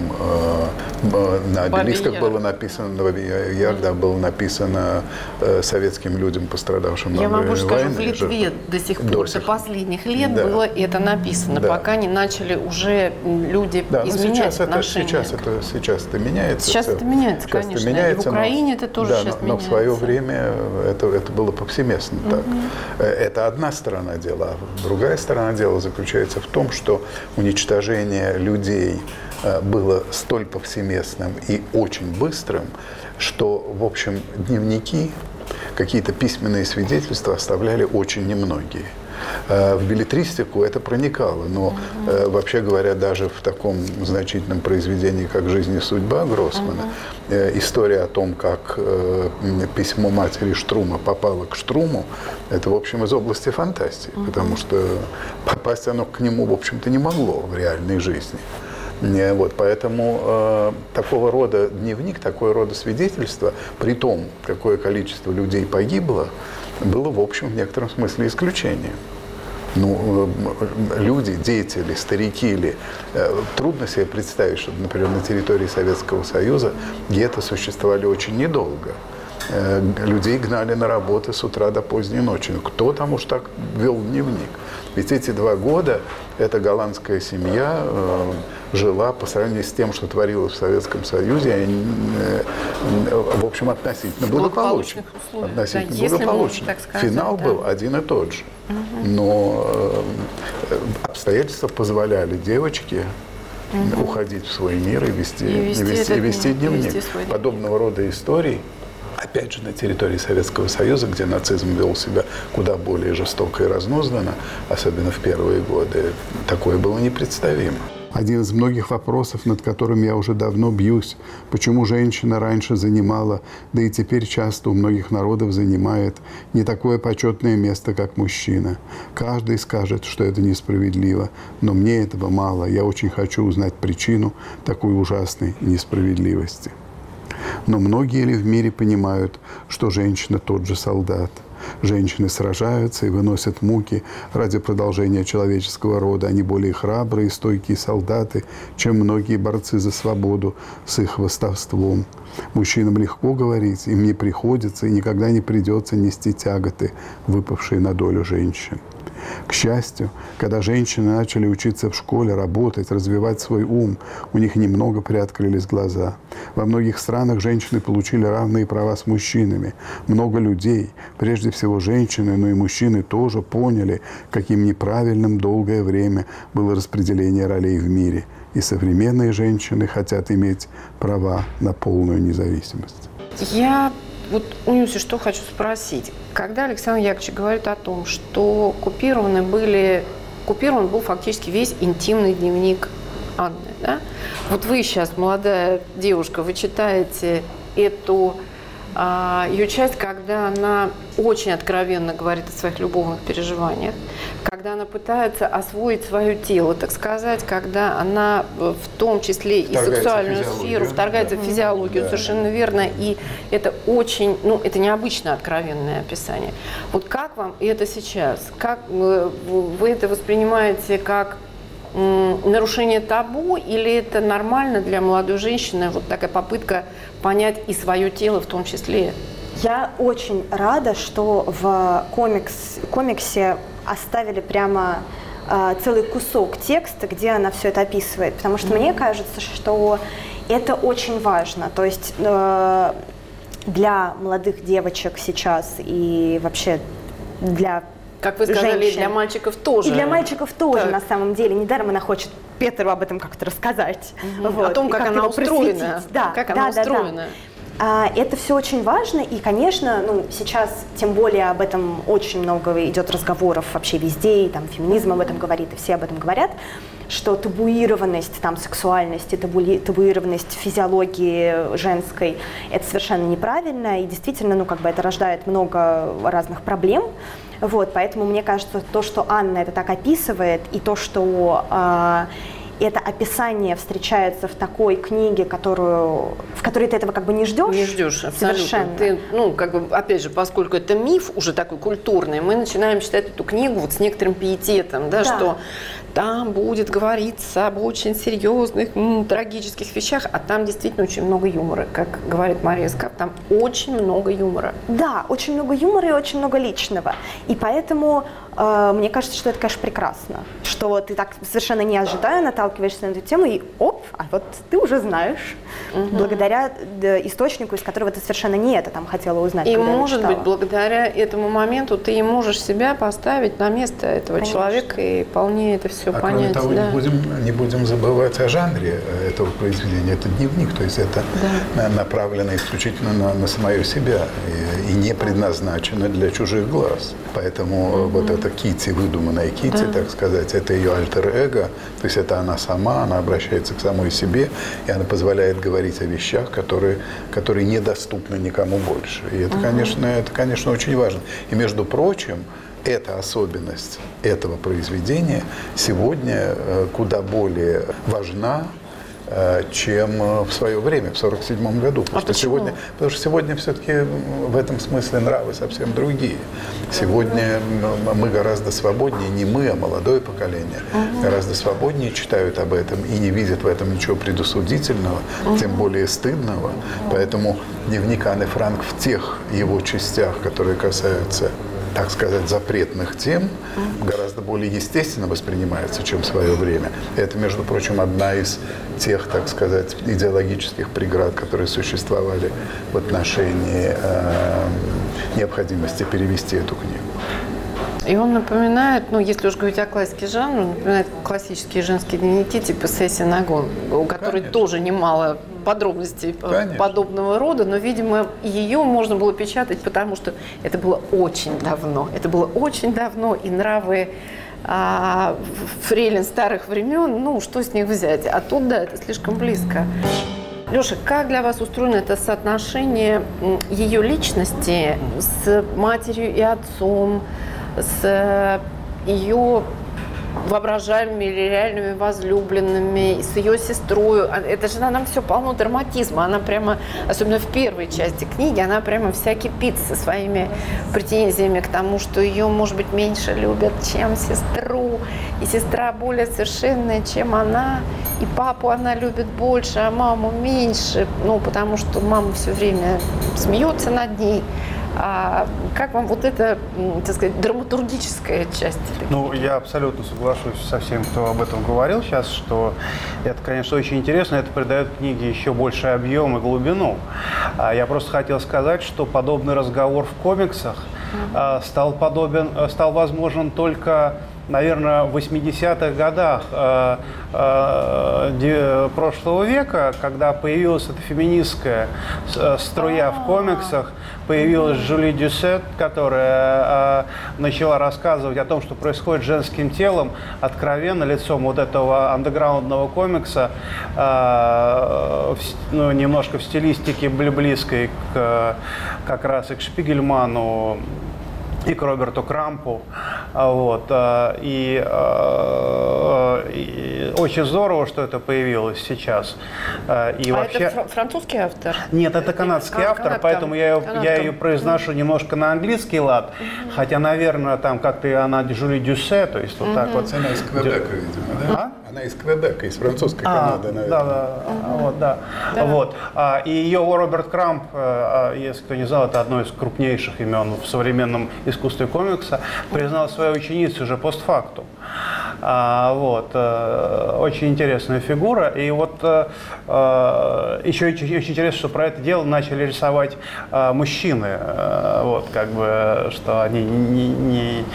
э, на обелисках было написано, Яр, да, было написано э, советским людям, пострадавшим Я во вам время больше скажу, войны. в Литве же, до сих пор, до, до сих... последних лет да. было это написано, да. пока не начали уже люди да, изменять сейчас отношения. Это, сейчас, это, сейчас это меняется. Сейчас это меняется, сейчас конечно. Это меняется, и в Украине но, это тоже да, сейчас но, меняется. Но в свое время это, это было повсеместно угу. так. Это одна сторона дела. А другая сторона дела заключается в том, что уничтожение людей было столь повсеместным и очень быстрым, что, в общем, дневники, какие-то письменные свидетельства оставляли очень немногие. В беллетристику это проникало, но, uh-huh. вообще говоря, даже в таком значительном произведении, как «Жизнь и судьба» Гроссмана, uh-huh. история о том, как письмо матери Штрума попало к Штруму, это, в общем, из области фантастики, uh-huh. потому что попасть оно к нему, в общем-то, не могло в реальной жизни. Вот, поэтому э, такого рода дневник, такое рода свидетельство, при том, какое количество людей погибло, было, в общем, в некотором смысле исключением. Ну, э, люди, деятели, старики, или, э, трудно себе представить, что, например, на территории Советского Союза гетто существовали очень недолго. Э, людей гнали на работу с утра до поздней ночи. Кто там уж так вел дневник? Ведь эти два года эта голландская семья э, жила по сравнению с тем, что творилось в Советском Союзе, э, э, в общем, относительно благополучно. Относительно да, благополучно. Сказать, Финал да. был один и тот же. Угу. Но э, обстоятельства позволяли девочке угу. уходить в свой мир и вести, и вести, и вести, и вести дневник. Вести Подобного рода историй, опять же, на территории Советского Союза, где нацизм вел себя куда более жестоко и разнузданно, особенно в первые годы, такое было непредставимо. Один из многих вопросов, над которым я уже давно бьюсь, почему женщина раньше занимала, да и теперь часто у многих народов занимает, не такое почетное место, как мужчина. Каждый скажет, что это несправедливо, но мне этого мало. Я очень хочу узнать причину такой ужасной несправедливости. Но многие ли в мире понимают, что женщина тот же солдат? Женщины сражаются и выносят муки ради продолжения человеческого рода. Они более храбрые и стойкие солдаты, чем многие борцы за свободу с их хвастовством. Мужчинам легко говорить, им не приходится и никогда не придется нести тяготы, выпавшие на долю женщин. К счастью, когда женщины начали учиться в школе, работать, развивать свой ум, у них немного приоткрылись глаза. Во многих странах женщины получили равные права с мужчинами. Много людей, прежде всего женщины, но и мужчины тоже поняли, каким неправильным долгое время было распределение ролей в мире. И современные женщины хотят иметь права на полную независимость. Я... Вот у Нюси что хочу спросить. Когда Александр Яковлевич говорит о том, что купированы были, купирован был фактически весь интимный дневник Анны, да? Вот вы сейчас, молодая девушка, вы читаете эту а, ее часть, когда она очень откровенно говорит о своих любовных переживаниях, когда она пытается освоить свое тело, так сказать, когда она в том числе и сексуальную сферу вторгается да. в физиологию, да. совершенно верно, и это очень, ну, это необычно откровенное описание. Вот как вам это сейчас? Как вы это воспринимаете как нарушение табу, или это нормально для молодой женщины, вот такая попытка понять и свое тело в том числе? Я очень рада, что в комикс, комиксе оставили прямо э, целый кусок текста, где она все это описывает, потому что mm-hmm. мне кажется, что это очень важно. То есть э, для молодых девочек сейчас и вообще для Как вы сказали, женщин. Для мальчиков тоже. И для мальчиков тоже, так. на самом деле. Недаром она хочет Петру об этом как-то рассказать. Угу. Вот. О том, как, как она устроена. Да, как да, она да, устроена. Да. А, это все очень важно, и, конечно, ну, сейчас тем более об этом очень много идет разговоров вообще везде, и там феминизм об этом говорит, и все об этом говорят, что табуированность там, сексуальности, табуи, табуированность физиологии женской – это совершенно неправильно, и действительно, ну, как бы это рождает много разных проблем. Вот, поэтому мне кажется, то, что Анна это так описывает, и то, что э, это описание встречается в такой книге, которую, в которой ты этого как бы не ждешь. Не ждешь, абсолютно. Совершенно. Ты, ну, как бы, опять же, поскольку это миф уже такой культурный, мы начинаем читать эту книгу вот с некоторым пиететом, да, да. что там будет говориться об очень серьезных, м, трагических вещах, а там действительно очень много юмора. Как говорит Мария Скаф, там очень много юмора. Да, очень много юмора и очень много личного. И поэтому э, мне кажется, что это, конечно, прекрасно. Что ты так совершенно не ожидая наталкиваешься на эту тему, и оп, а вот ты уже знаешь, угу. благодаря да, источнику, из которого ты совершенно не это там хотела узнать. И, может быть, благодаря этому моменту ты и можешь себя поставить на место этого конечно. Человека и вполне это все а понять. Кроме того, да. не, будем, не будем забывать о жанре этого произведения. Это дневник, то есть это да. направлено исключительно на, на самое себя и, и не предназначено для чужих глаз. Поэтому mm-hmm. вот эта Кити, выдуманная Кити, да. так сказать, это ее альтер-эго, то есть это она сама, она обращается к самой себе, и она позволяет говорить о вещах, которые, которые недоступны никому больше. И это, mm-hmm. конечно, это, конечно, очень важно. И, между прочим, эта особенность этого произведения сегодня куда более важна, чем в свое время, в сорок седьмом году. Потому, а что, сегодня, потому что сегодня все-таки в этом смысле нравы совсем другие. Сегодня мы гораздо свободнее, не мы, а молодое поколение, угу. гораздо свободнее читают об этом и не видят в этом ничего предосудительного, угу. тем более стыдного. Поэтому дневник Анны Франк в тех его частях, которые касаются, так сказать, запретных тем, гораздо более естественно воспринимается, чем в свое время. Это, между прочим, одна из тех, так сказать, идеологических преград, которые существовали в отношении э, необходимости перевести эту книгу. И он напоминает, ну, если уж говорить о классике жанра, напоминает классические женские дневники типа Сесси Нагон, у которой Конечно. Тоже немало подробностей Конечно. Подобного рода, но, видимо, ее можно было печатать, потому что это было очень давно. Это было очень давно, и нравы а, фрейлин старых времен, ну, что с них взять? А тут, да, это слишком близко. Леша, как для вас устроено это соотношение ее личности с матерью и отцом, с ее воображаемыми или реальными возлюбленными, с ее сестрой? Это же нам все полно драматизма. Она прямо, особенно в первой части книги, она прямо вся кипит со своими претензиями к тому, что ее, может быть, меньше любят, чем сестру. И сестра более совершенная, чем она. И папу она любит больше, а маму меньше. Ну, потому что мама все время смеется над ней. А как вам вот эта, так сказать, драматургическая часть? Ну, я абсолютно соглашусь со всем, кто об этом говорил сейчас, что это, конечно, очень интересно, это придает книге еще больше объем и глубину. Я просто хотел сказать, что подобный разговор в комиксах mm-hmm. стал подобен, стал возможен только, наверное, в восьмидесятых годах э, э, прошлого века, когда появилась эта феминистская струя в комиксах, появилась Жюли Дюсет, которая э, начала рассказывать о том, что происходит с женским телом, откровенно, лицом вот этого андеграундного комикса, э, в, ну, немножко в стилистике близкой к, как раз и к Шпигельману, и к Роберту Крампу. Вот. И, и очень здорово, что это появилось сейчас. И а вообще... это французский автор? Нет, это канадский а, автор, канадкам. Поэтому я ее, я ее произношу mm-hmm. немножко на английский лад. Mm-hmm. Хотя, наверное, там как-то она Жюли Дюссе, то есть mm-hmm. вот так вот. Она из Квебека, видимо, да? А? Она из Квебека, из французской а, Канады, наверное. Да, да, mm-hmm. вот, да. да. Вот. И ее Роберт Крамп, если кто не знал, это одно из крупнейших имен в современном искусстве комикса, признал свою ученицу уже постфактум. А, вот, очень интересная фигура. И вот э, э, еще очень интересно, что про это дело начали рисовать э, мужчины. Э, вот, как бы, что они не, не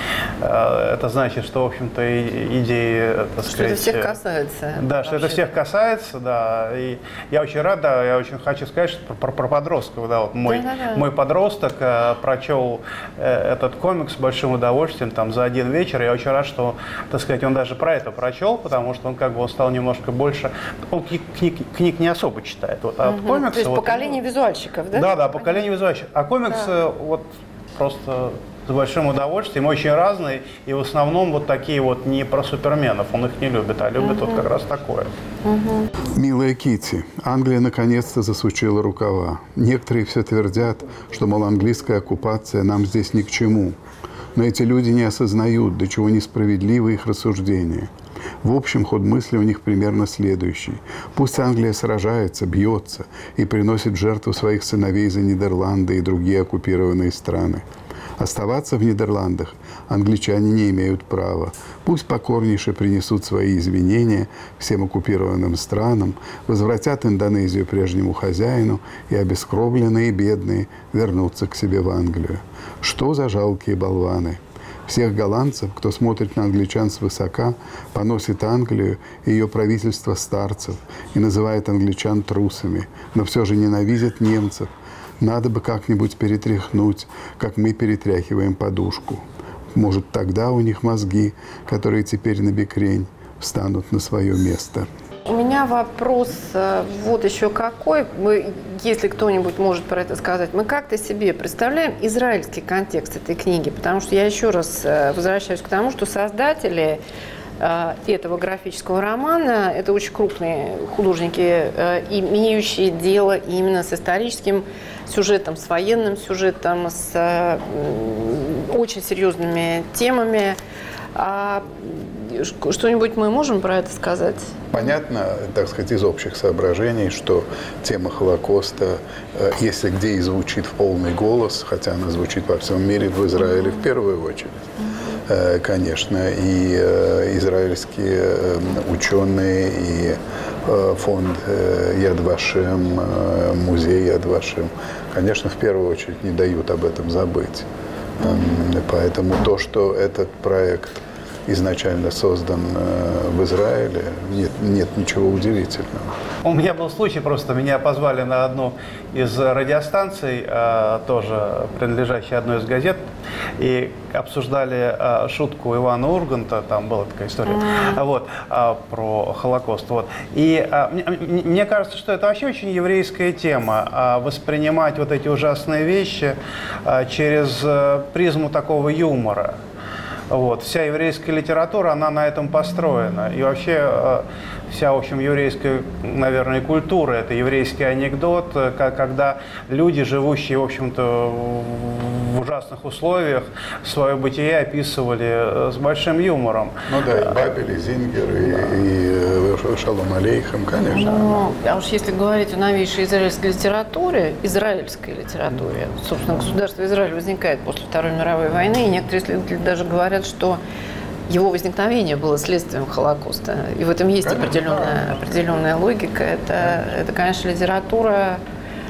э, это значит, что, в общем-то, и, идеи, так что сказать... это всех касается. Да, что это всех касается, да. И я очень рад, да, я очень хочу сказать, что про, про подростков, да, вот мой, да, да, да. мой подросток э, прочел э, этот комикс с большим удовольствием, там, за один вечер. Я очень рад, что, так сказать, он даже про это прочел, потому что он как бы он стал немножко больше... Он книг, книг, книг не особо читает. Вот, а угу. комиксы... То есть вот, поколение визуальщиков, да? Да, да, поколение визуальщиков. А комиксы да. вот просто... с большим удовольствием, очень разные, и в основном вот такие вот не про суперменов, он их не любит, а любит uh-huh. вот как раз такое. Uh-huh. Милая Китти, Англия наконец-то засучила рукава. Некоторые все твердят, что, мол, английская оккупация нам здесь ни к чему. Но эти люди не осознают, до чего несправедливы их рассуждения. В общем, ход мысли у них примерно следующий. Пусть Англия сражается, бьется и приносит в жертву своих сыновей за Нидерланды и другие оккупированные страны. Оставаться в Нидерландах англичане не имеют права. Пусть покорнейше принесут свои извинения всем оккупированным странам, возвратят Индонезию прежнему хозяину, и обескровленные и бедные вернутся к себе в Англию. Что за жалкие болваны! Всех голландцев, кто смотрит на англичан свысока, поносит Англию и ее правительство старцев и называет англичан трусами, но все же ненавидит немцев. Надо бы как-нибудь перетряхнуть, как мы перетряхиваем подушку. Может, тогда у них мозги, которые теперь набекрень, встанут на свое место. У меня вопрос вот еще какой. Мы, если кто-нибудь может про это сказать, мы как-то себе представляем израильский контекст этой книги? Потому что я еще раз возвращаюсь к тому, что создатели этого графического романа – это очень крупные художники, имеющие дело именно с историческим сюжетом, с военным сюжетом, с очень серьезными темами. А что-нибудь мы можем про это сказать? Понятно, так сказать, из общих соображений, что тема Холокоста, если где и звучит в полный голос, хотя она звучит во всем мире, в Израиле в первую очередь, конечно, и израильские ученые, и фонд Яд Вашем, музей Яд Вашем, конечно, в первую очередь не дают об этом забыть. Поэтому то, что этот проект изначально создан в Израиле, нет, нет ничего удивительного. У меня был случай, просто меня позвали на одну из радиостанций, тоже принадлежащей одной из газет, и обсуждали шутку Ивана Урганта, там была такая история, mm-hmm. вот, про Холокост. Вот. И мне кажется, что это вообще очень еврейская тема, воспринимать вот эти ужасные вещи через призму такого юмора. Вот. Вся еврейская литература, она на этом построена. И вообще вся, в общем, еврейская, наверное, культура – это еврейский анекдот, когда люди, живущие, в общем-то, в ужасных условиях, свое бытие описывали с большим юмором. Ну да, и Бабель, и Зингер, и, и Шалом Алейхем, конечно. Ну, а уж если говорить о новейшей израильской литературе, израильской литературе, собственно, государство Израиль возникает после Второй мировой войны, и некоторые исследователи даже говорят, что его возникновение было следствием Холокоста. И в этом есть определенная, определенная логика. Это, это, конечно, литература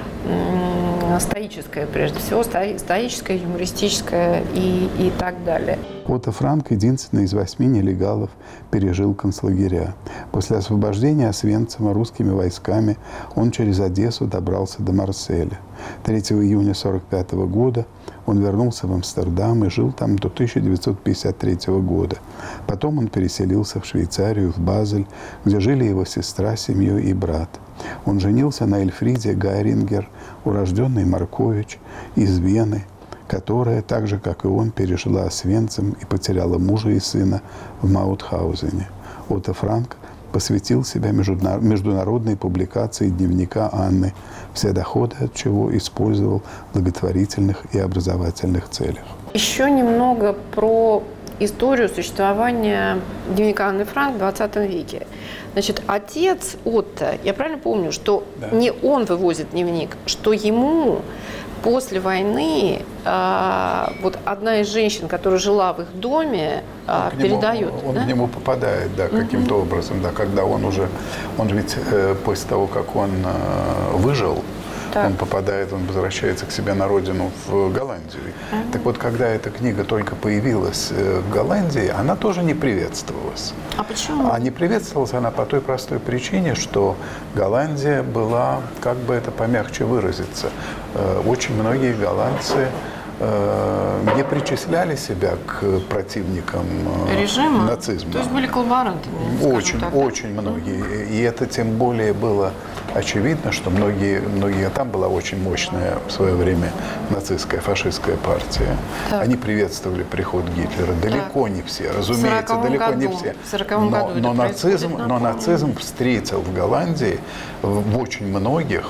м- стоическая, прежде всего, сто- стоическая, юмористическая и, и так далее. Отто Франк, единственный из восьми нелегалов, пережил концлагеря. После освобождения Освенцима русскими войсками он через Одессу добрался до Марселя. третьего июня сорок пятого года он вернулся в Амстердам и жил там до тысяча девятьсот пятьдесят третьего года. Потом он переселился в Швейцарию, в Базель, где жили его сестра с семьей и брат. Он женился на Эльфриде Гайрингер, урожденной Маркович, из Вены, которая, так же, как и он, пережила Освенцим и потеряла мужа и сына в Маутхаузене. Отто Франк посвятил себя международной публикации дневника Анны, все доходы от чего использовал в благотворительных и образовательных целях. Еще немного про историю существования дневника Анны Франк в двадцатом веке. Значит, отец Отто, я правильно помню, что да. не он вывозит дневник, что ему после войны а, вот одна из женщин, которая жила в их доме, а, он передает. Нему, он да? к нему попадает, да, каким-то угу. образом, да, когда он уже, он ведь э, после того, как он э, выжил, так. он попадает, он возвращается к себе на родину в Голландию. Uh-huh. Так вот, когда эта книга только появилась в Голландии, она тоже не приветствовалась. А почему? А не приветствовалась она по той простой причине, что Голландия была, как бы это помягче выразиться, очень многие голландцы не причисляли себя к противникам режима, нацизма. То есть были коллаборантами? Очень, так, очень да? многие. И это тем более было очевидно, что многие, многие там была очень мощная в свое время нацистская, фашистская партия. Так. Они приветствовали приход Гитлера. Далеко так. не все, разумеется, далеко году, не все. В сороковом но, году но, нацизм, но нацизм встретил в Голландии в, в очень многих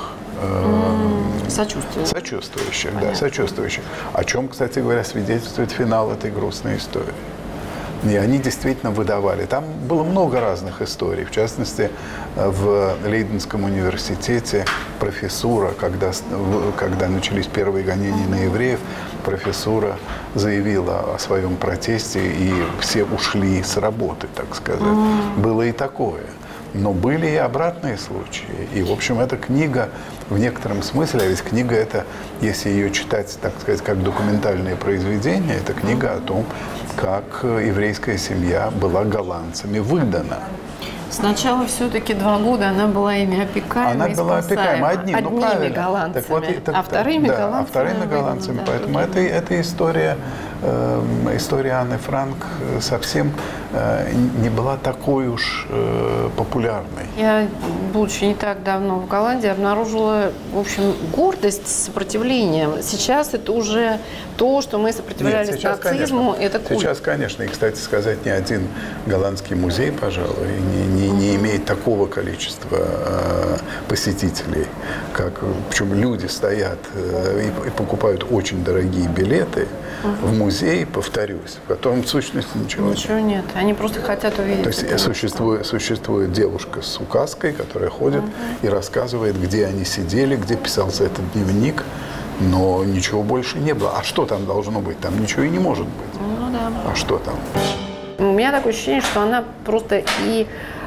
Сочувствующих. Сочувствующих, да, сочувствующих. О чем, кстати говоря, свидетельствует финал этой грустной истории. И они действительно выдавали. Там было много разных историй. В частности, в Лейденском университете профессура, когда, когда начались первые гонения на евреев, профессура заявила о своем протесте, и все ушли с работы, так сказать. Mm. Было и такое. Но были и обратные случаи. И, в общем, эта книга в некотором смысле, а ведь книга это, если ее читать, так сказать, как документальное произведение, это книга о том, как еврейская семья была голландцами выгнана. Сначала все-таки два года она была ими опекаема. Она и была опекаема одним, одними ну, правильно. голландцами, так вот, так, а вторыми да, голландцами. А вторыми голландцами. Да, поэтому это, это история, э, история Анны Франк совсем э, не была такой уж э, популярной. Я, будучи не так давно в Голландии, обнаружила, в общем, гордость с сопротивлением. Сейчас это уже то, что мы сопротивлялись Нет, сейчас, нацизму, конечно, это культ. Сейчас, конечно. И, кстати сказать, ни один голландский музей, пожалуй, не, не, не имеет такого количества э, посетителей, как, причем люди стоят э, и, и покупают очень дорогие билеты uh-huh. в музей, повторюсь, в котором в сущности ничего, ничего нет. нет. Они просто хотят увидеть. То есть существует, существует девушка с указкой, которая ходит uh-huh. и рассказывает, где они сидели, где писался этот дневник, но ничего больше не было. А что там должно быть? Там ничего и не может быть. Ну да. А что там? У меня такое ощущение, что она просто и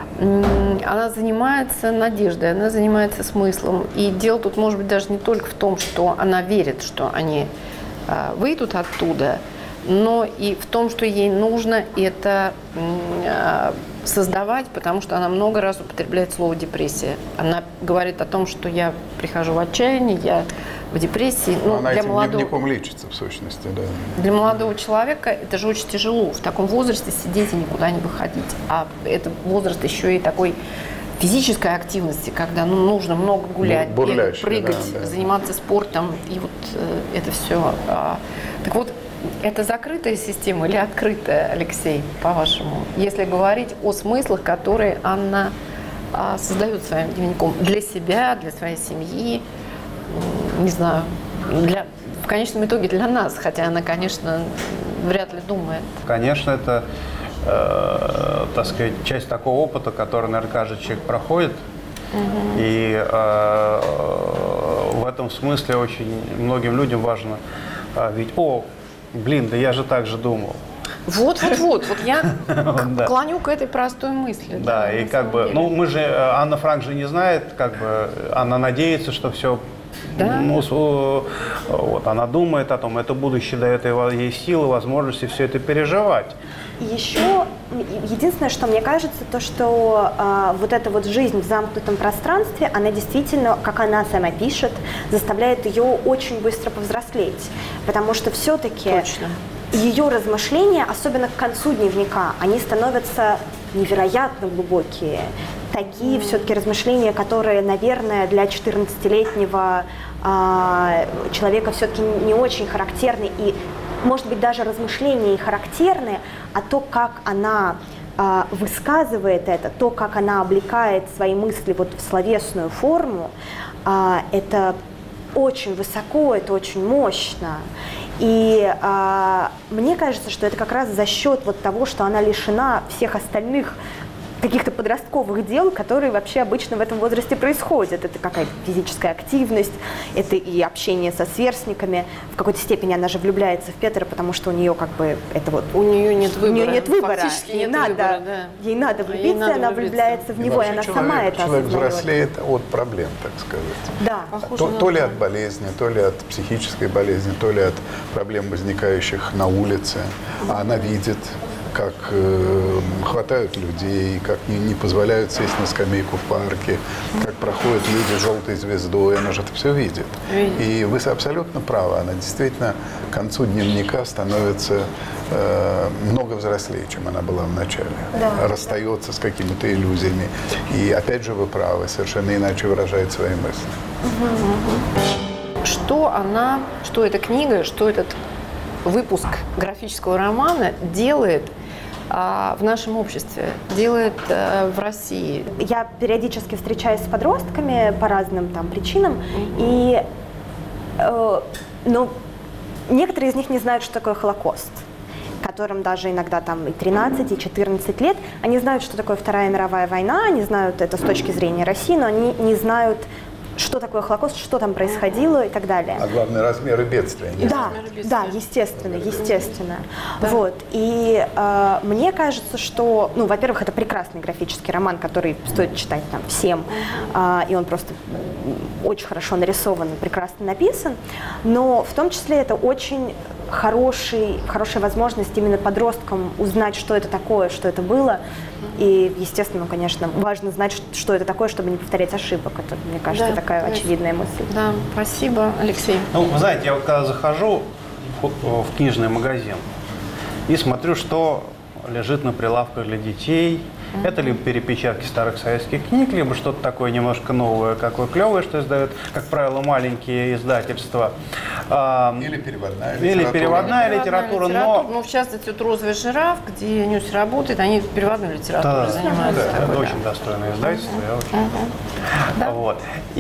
она занимается надеждой, она занимается смыслом. И дело тут может быть даже не только в том, что она верит, что они а, выйдут оттуда, но и в том, что ей нужно это а, создавать, потому что она много раз употребляет слово «депрессия». Она говорит о том, что я прихожу в отчаяние, я в депрессии. Ну, она для этим молодого... дневником лечится, в сущности, да. Для молодого человека это же очень тяжело. В таком возрасте сидеть и никуда не выходить. А это возраст еще и такой физической активности, когда ну, нужно много гулять, бегать, прыгать, да, да. заниматься спортом. И вот э, это все. А, так вот, это закрытая система или открытая, Алексей, по-вашему? Если говорить о смыслах, которые Анна а, создает своим дневником для себя, для своей семьи, не знаю, для, в конечном итоге для нас, хотя она, конечно, вряд ли думает. Конечно, это, э, так сказать, часть такого опыта, который, наверное, каждый человек проходит. Угу. И э, в этом смысле очень многим людям важно э, ведь, о, блин, да я же так же думал. Вот, вот, вот, вот я клоню к этой простой мысли. Да, и как бы, ну мы же, Анна Франк же не знает, как бы, она надеется, что все. Да. Ну, вот, она думает о том, это будущее дает ей силы, возможности все это переживать. Еще единственное, что мне кажется, то, что э, вот эта вот жизнь в замкнутом пространстве, она действительно, как она сама пишет, заставляет ее очень быстро повзрослеть. Потому что все-таки ее размышления, особенно к концу дневника, они становятся невероятно глубокие. Такие mm. все-таки размышления, которые, наверное, для четырнадцатилетнего э, человека все-таки не очень характерны. И, может быть, даже размышления и характерны, а то, как она э, высказывает это, то, как она облекает свои мысли вот в словесную форму, э, это очень высоко, это очень мощно. И э, мне кажется, что это как раз за счет вот того, что она лишена всех остальных каких-то подростковых дел, которые вообще обычно в этом возрасте происходят. Это какая-то физическая активность, это и общение со сверстниками. В какой-то степени она же влюбляется в Петра, потому что у нее как бы это вот... У нее нет выбора. У нее нет выбора. Фактически Ей, нет надо, выбора, да. ей надо влюбиться, ей надо она влюбиться. влюбляется в И него, и она человек, сама это человек осознает. взрослеет от проблем, так сказать. Да. То, то ли от болезни, то ли от психической болезни, то ли от проблем, возникающих на улице. А она видит, как э, хватают людей, как не, не позволяют сесть на скамейку в парке, как проходят люди с желтой звездой, она же это все видит. Видит. И вы абсолютно правы, она действительно к концу дневника становится э, много взрослее, чем она была в начале. Да. Расстается с какими-то иллюзиями. И опять же вы правы, совершенно иначе выражает свои мысли. Что она, что эта книга, что этот выпуск графического романа делает а, в нашем обществе, делает а, в России? Я периодически встречаюсь с подростками по разным там причинам, mm-hmm. и э, ну, некоторые из них не знают, что такое Холокост, которым даже иногда там и тринадцать, и четырнадцать лет. Они знают, что такое Вторая мировая война, они знают это с точки зрения России, но они не знают, что такое Холокост, что там происходило и так далее. А главное, размеры бедствия. Нет? Да, да, естественно, естественно. Да. Вот. И э, мне кажется, что, ну, во-первых, это прекрасный графический роман, который стоит читать там всем, э, и он просто очень хорошо нарисован, прекрасно написан, но в том числе это очень хороший, хорошая возможность именно подросткам узнать, что это такое, что это было. И, естественно, конечно, важно знать, что это такое, чтобы не повторять ошибок. Это, мне кажется, да, такая конечно. очевидная мысль. Да, спасибо, Алексей. Ну, вы знаете, я вот когда захожу в книжный магазин и смотрю, что лежит на прилавках для детей. Mm-hmm. Это либо перепечатки старых советских книг, либо что-то такое немножко новое, какое клевое, что издают, как правило, маленькие издательства. Или переводная литература. Или переводная литература, но... Ну, в частности, вот «Розовый жираф», где Нюсь работает, они переводной литературой да, занимаются. Да, такой, это да. очень достойное издательство. Mm-hmm. Я очень... Mm-hmm. Да. Вот.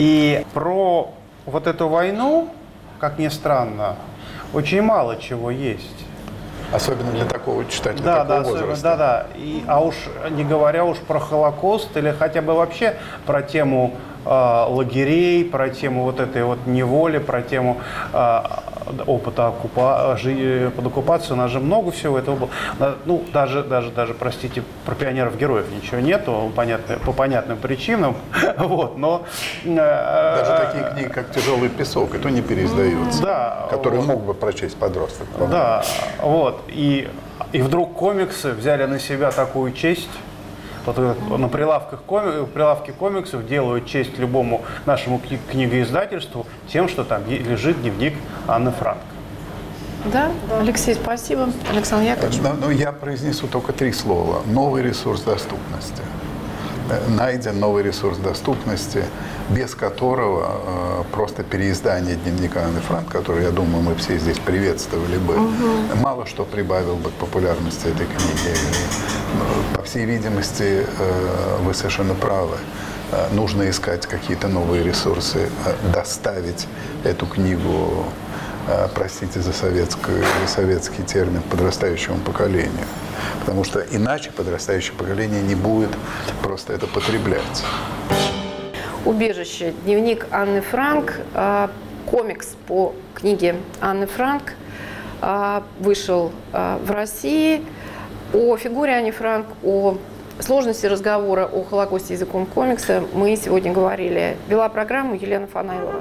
И про вот эту войну, как ни странно, очень мало чего есть. Особенно для такого читателя, да, такого да, возраста. Да, да. И, а уж не говоря уж про Холокост или хотя бы вообще про тему э, лагерей, про тему вот этой вот неволи, про тему э, опыта оккупа... жи... под оккупацией. У нас же много всего этого было. Ну, даже, даже, даже, простите, про пионеров-героев ничего нету, понятно, по понятным причинам. Вот, но... Э, даже такие книги, как «Тяжелый песок», это не переиздаются. Да. Которые вот. мог бы прочесть подросток. Да, вот. И, и вдруг комиксы взяли на себя такую честь. Вот на прилавках коми, прилавке комиксов делают честь любому нашему кни- книгоиздательству тем, что там лежит дневник Анны Франк. Да, Алексей, спасибо. Александр Яковлевич. Но, но я произнесу только три слова. Новый ресурс доступности. Найден новый ресурс доступности, без которого э, просто переиздание дневника Анны Франк, который, я думаю, мы все здесь приветствовали бы, угу. мало что прибавил бы к популярности этой книги. По всей видимости, э, вы совершенно правы. Э, нужно искать какие-то новые ресурсы, э, доставить эту книгу, э, простите за советский, советский термин, подрастающему поколению. Потому что иначе подрастающее поколение не будет просто это потреблять. «Убежище. Дневник Анны Франк». Комикс по книге Анны Франк вышел в России. О фигуре Анны Франк, о сложности разговора о Холокосте языком комикса мы сегодня говорили. Вела программу Елена Фанайлова.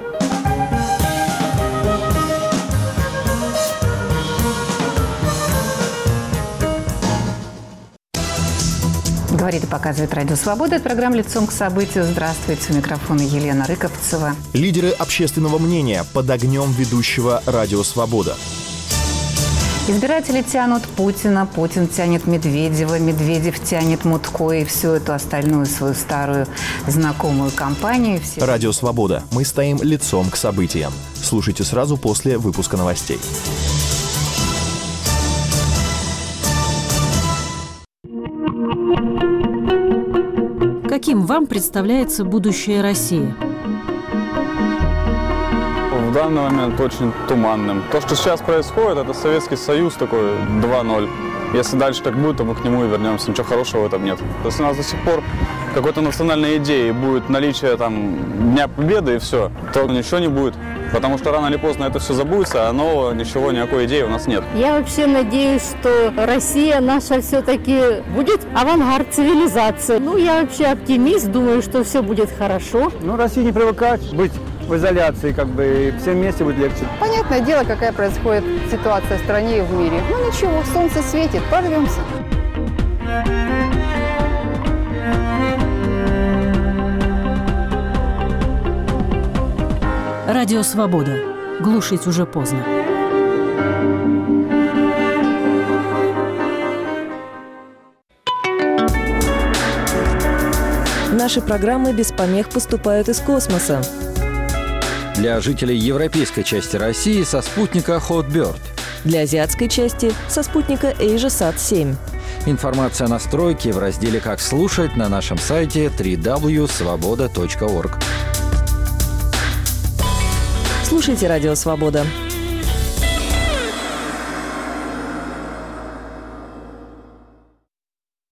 Говорит и показывает Радио Свобода. Это программа «Лицом к событию». Здравствуйте. У микрофона Елена Рыковцева. Лидеры общественного мнения под огнем ведущего Радио Свобода. Избиратели тянут Путина, Путин тянет Медведева, Медведев тянет Мутко и всю эту остальную свою старую знакомую компанию. Все... Радио Свобода. Мы стоим лицом к событиям. Слушайте сразу после выпуска новостей. Каким вам представляется будущее России? В данный момент очень туманным. То, что сейчас происходит, это Советский Союз такой два ноль. Если дальше так будет, то мы к нему и вернемся. Ничего хорошего в этом нет. Если у нас до сих пор какой-то национальной идеи будет наличие там Дня Победы и все, то ничего не будет. Потому что рано или поздно это все забудется, а нового ничего, никакой идеи у нас нет. Я вообще надеюсь, что Россия наша все-таки будет авангард цивилизации. Ну, я вообще оптимист, думаю, что все будет хорошо. Ну, России не привыкать быть в изоляции, как бы, и всем вместе будет легче. Понятное дело, какая происходит ситуация в стране и в мире. Ну, ничего, солнце светит, порвемся. Радио «Свобода». Глушить уже поздно. Наши программы без помех поступают из космоса. Для жителей европейской части России со спутника Hotbird. Для азиатской части со спутника AsiaSat семь. Информация о настройке в разделе «Как слушать» на нашем сайте дабл ю дабл ю дабл ю точка свобода точка орг. Слушайте «Радио Свобода».